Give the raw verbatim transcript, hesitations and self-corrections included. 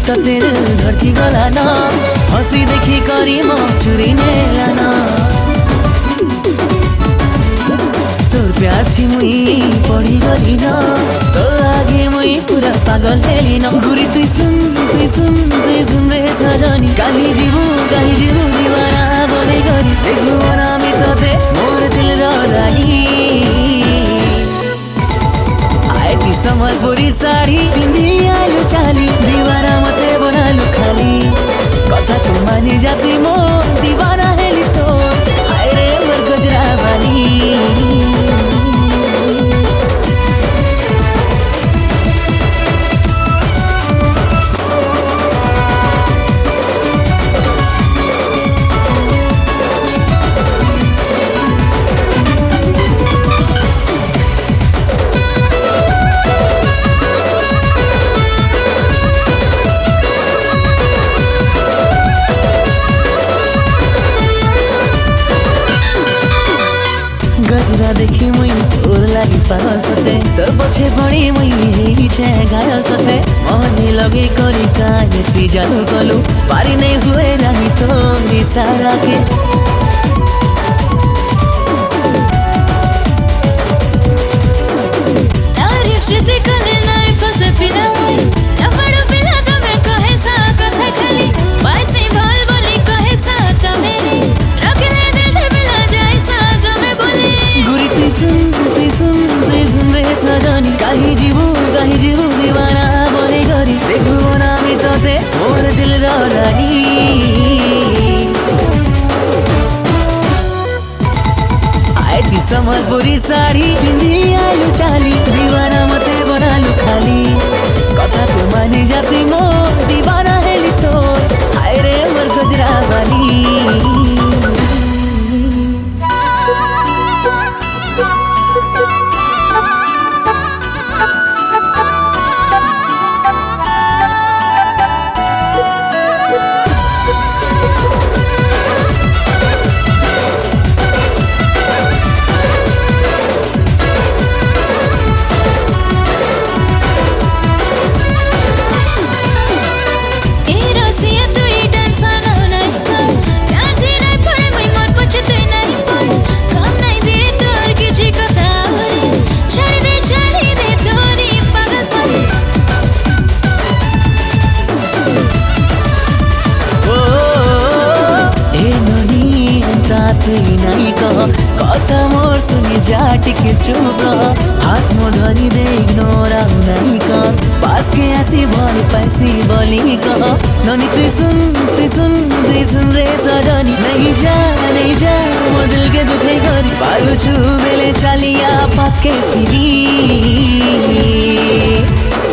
त तेरे धड़की गला ना हंसी देखी करी म चुरी नेला ना तोर प्यार थी मुई पड़ी गली ना तो आगे मुई पूरा पागल हेली ना गुरी तुई सुन तुई सुन तुई सुन रे सजनी कहीं जीवू कहीं जीवू दीवाना बोले गरी देखू ना मी तोते मोर दिल रो रानी आए ती सम्बलपुरी साड़ी पिंदी आलू चाली दीवाना मते बनालू खाली कथा को मानी जाती मो दीवाना हेली तो हाय रे मोर गजरा वाली गजरा देखी मुई तोर लागी पागल सते तोर पछे पड़ी मुई हेरी छे घायल सते मनी लगे करी काहे ती जादू कलू पारी नहीं हुए रानी तोरी सारा के तारीफ जिते कले नहीं फसे पिला हुई लफड़ो पिला तो मैं कहे सा कथा खाली पैसे भाल बोली कहे सा मेरी रखले दिल से मिला जाए सा मैं बोली गुरी तुई सुन तुई सुन तुई सुन रे सजनी कहीं जीवू कहीं जीवू दीवाना बोले गरी देखू ना मी तोते मोर दिल रो रानी आए ती सम्बलपुरी साड़ी पिंदी आलू चाली दीवाना मते बनालू खाली कथा को मानी जाती मो दीवाना हेली तो हाय रे मोर गजरा वाली तुई नहीं कह कथा मोर सुनी जाटी के चुप हाथ मो धरी दे इग्नोरा नहीं कह पास के ऐसी भल पैसी बोली कह ननी तुई सुन तुई सुन तुई सुन रे सजनी नहीं जा नहीं जा मोर दिल के दुखे करी पालू छू बेले चालिया पास के फिरी